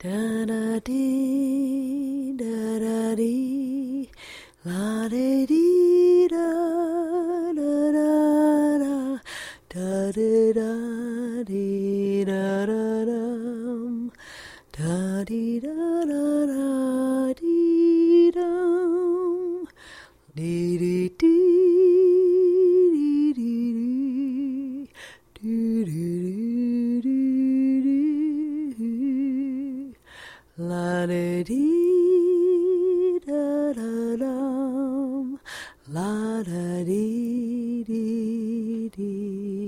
Da da dee, da da dee, la de dee da da da da, da da da dee da da dum, da dee da da da dee dum, dee dee dee dee dee dee dee. La da dee da da dum, la da dee dee dee.